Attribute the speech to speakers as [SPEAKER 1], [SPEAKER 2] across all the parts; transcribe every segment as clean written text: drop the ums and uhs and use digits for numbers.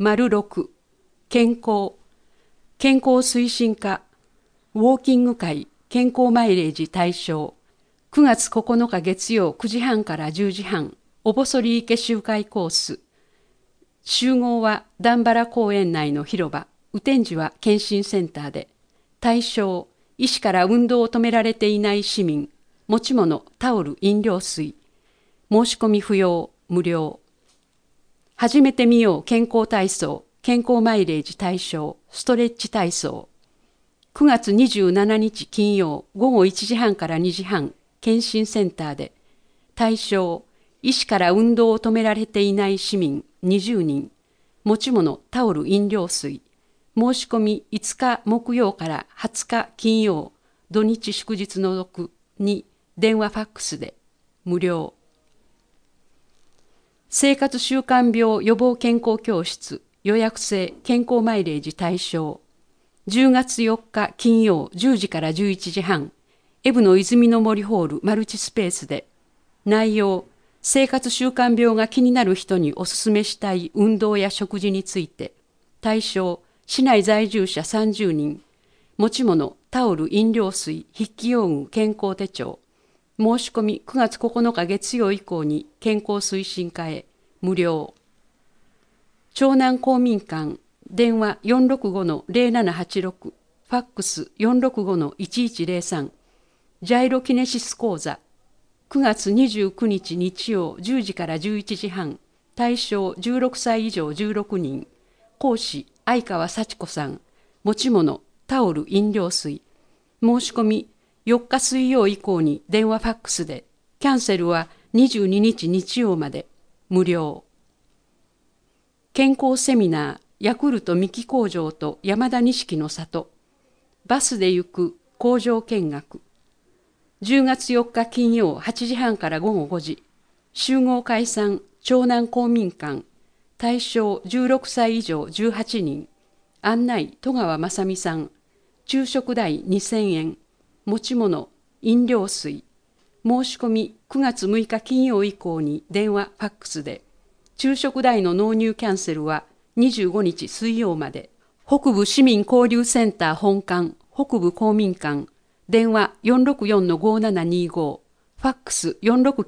[SPEAKER 1] 6、健康推進課、ウォーキング会健康マイレージ対象、9月9日月曜9時半から10時半、おぼそり池周回コース。集合は段原公園内の広場、雨天時は検診センターで。対象、医師から運動を止められていない市民、持ち物、タオル、飲料水。申し込み不要、無料。始めてみよう健康体操、健康マイレージ対象、ストレッチ体操。9月27日金曜午後1時半から2時半、検診センターで。対象、医師から運動を止められていない市民20人。持ち物、タオル、飲料水。申し込み5日木曜から20日金曜、土日祝日除くに電話ファックスで。無料。生活習慣病予防健康教室予約制健康マイレージ対象。10月4日金曜10時から11時半、エブの泉の森ホールマルチスペースで。内容、生活習慣病が気になる人にお勧めしたい運動や食事について。対象、市内在住者30人。持ち物、タオル、飲料水、筆記用具、健康手帳。申し込み9月9日月曜以降に健康推進課へ。無料。長南公民館、電話465-0786、ファックス465-1103。ジャイロキネシス講座。9月29日日曜10時から11時半。対象16歳以上16人。講師、相川幸子さん。持ち物、タオル、飲料水。申し込み4日水曜以降に電話ファックスで。キャンセルは22日日曜まで。無料。健康セミナー、ヤクルト三木工場と山田錦の里。バスで行く工場見学。10月4日金曜8時半から午後5時。集合解散、長南公民館。対象16歳以上18人。案内、戸川正美さん。昼食代2000円。持ち物、飲料水。申し込み9月6日金曜以降に電話、ファックスで。昼食代の納入キャンセルは25日水曜まで。北部市民交流センター本館、北部公民館。電話464-5725。ファックス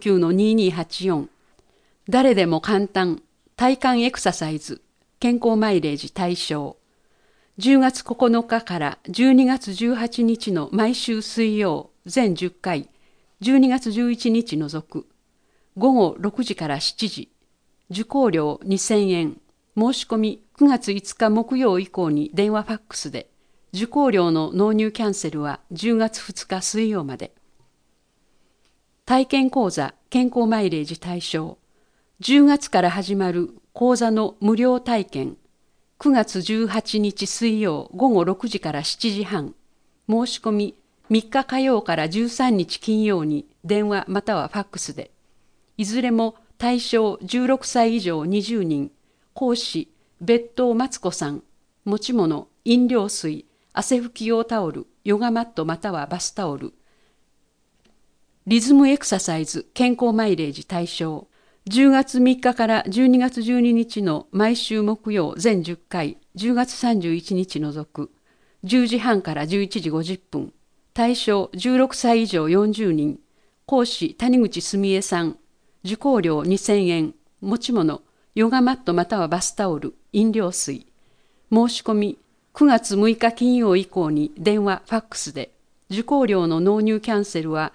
[SPEAKER 1] 469-2284。誰でも簡単。体幹エクササイズ。健康マイレージ対象。10月9日から12月18日の毎週水曜全10回、12月11日除く。午後6時から7時。受講料2000円。申し込み9月5日木曜以降に電話ファックスで。受講料の納入キャンセルは10月2日水曜まで。体験講座健康マイレージ対象。10月から始まる講座の無料体験。9月18日水曜午後6時から7時半。申し込み3日火曜から13日金曜に電話またはファックスで。いずれも対象16歳以上20人。講師、別当松子さん。持ち物、飲料水、汗拭き用タオル、ヨガマットまたはバスタオル。リズムエクササイズ、健康マイレージ対象。10月3日から12月12日の毎週木曜全10回、10月31日除く。10時半から11時50分。対象16歳以上40人。講師、谷口澄江さん。受講料2000円。持ち物、ヨガマットまたはバスタオル、飲料水。申し込み9月6日金曜以降に電話、ファックスで。受講料の納入キャンセルは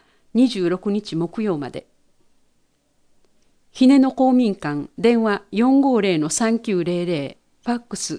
[SPEAKER 1] 26日木曜まで。ひねの公民館、電話450-3900、ファックス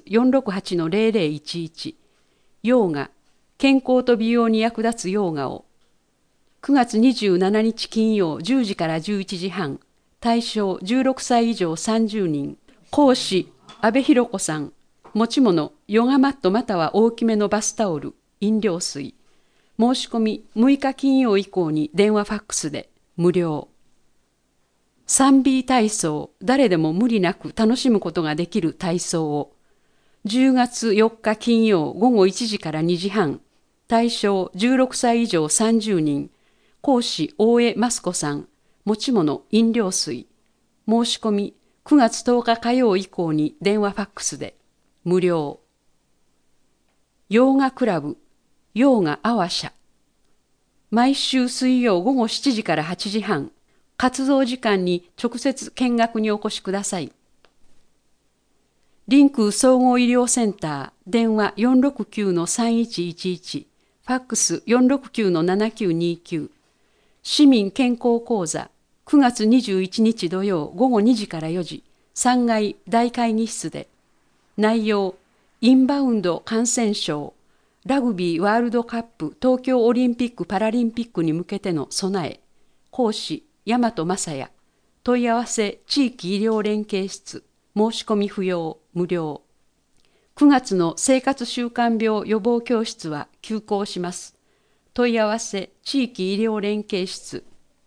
[SPEAKER 1] 468-0011。ヨガ、健康と美容に役立つヨガを。9月27日金曜10時から11時半。対象16歳以上30人。講師、阿部寛子さん。持ち物、ヨガマットまたは大きめのバスタオル、飲料水。申し込み6日金曜以降に電話ファックスで。無料。3B 体操、誰でも無理なく楽しむことができる体操を。10月4日金曜午後1時から2時半。対象16歳以上30人。講師、大江益子さん。持ち物、飲料水。申し込み 9月10日火曜以降に電話ファックスで無料。ヨーガクラブヨーガアワシャ、毎週水曜午後7時から8時半、活動時間に直接見学にお越しください。リンク総合医療センター、電話 469-3111、ファックス 469-7929、市民健康講座、9月21日土曜午後2時から4時、3階大会議室で、内容、インバウンド感染症、ラグビーワールドカップ東京オリンピック・パラリンピックに向けての備え、講師、大和正也、問い合わせ地域医療連携室、申し込み不要、無料。9月の生活習慣病予防教室は休講します。問い合わせ地域医療連携室。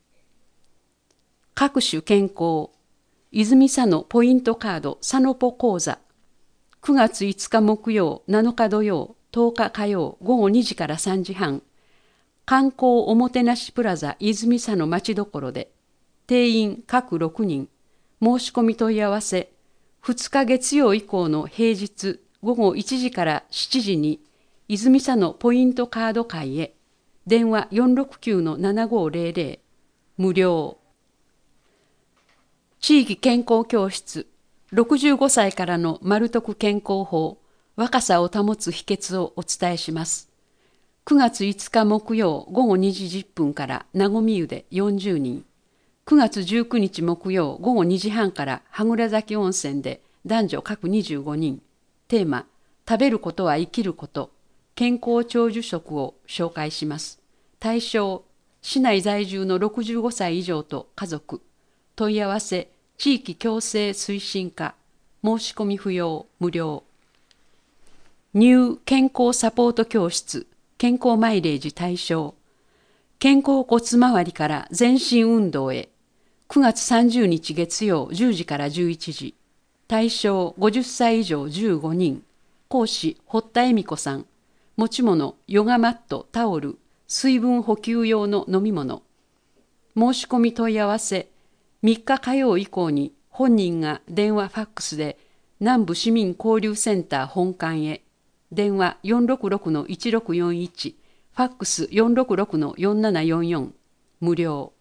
[SPEAKER 1] 各種健康、泉佐野ポイントカード佐野ポ講座。9月5日木曜、7日土曜、10日火曜午後2時から3時半、観光おもてなしプラザ泉佐野町どころで、定員各6人、申し込み問い合わせ、2日月曜以降の平日午後1時から7時に、泉佐野ポイントカード会へ、電話 469-7500、無料。地域健康教室、65歳からの丸徳健康法、若さを保つ秘訣をお伝えします。9月5日木曜午後2時10分からなごみ湯で40人、9月19日木曜午後2時半から羽倉崎温泉で男女各25人、テーマ、食べることは生きること、健康長寿食を紹介します。対象、市内在住の65歳以上と家族、問い合わせ、地域共生推進課、申し込み不要、無料。ニュー健康サポート教室、健康マイレージ対象、肩甲骨周りから全身運動へ、9月30日月曜10時から11時、対象50歳以上15人、講師堀田恵美子さん、持ち物ヨガマット、タオル、水分補給用の飲み物。申し込み問い合わせ、3日火曜以降に本人が電話ファックスで南部市民交流センター本館へ、電話 466-1641、ファックス 466-4744、無料。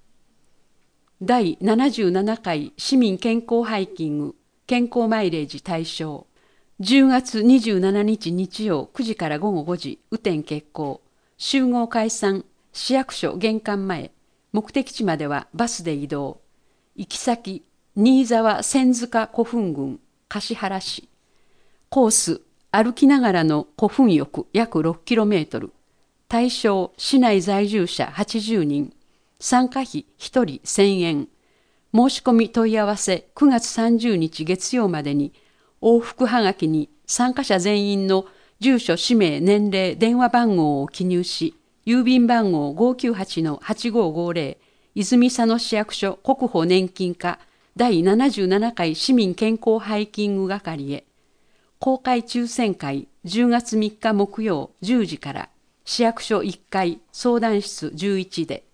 [SPEAKER 1] 第77回市民健康ハイキング健康マイレージ対象、10月27日日曜9時から午後5時、雨天決行、集合解散、市役所玄関前、目的地まではバスで移動。行き先、新沢千塚古墳群、橿原市。コース、歩きながらの古墳浴約 6km。対象、市内在住者80人。参加費1人1000円。申し込み問い合わせ9月30日月曜までに、往復はがきに参加者全員の住所、氏名、年齢、電話番号を記入し、郵便番号 598-8550、泉佐野市役所国保年金課第77回市民健康ハイキング係へ。公開抽選会10月3日木曜10時から市役所1階相談室11で。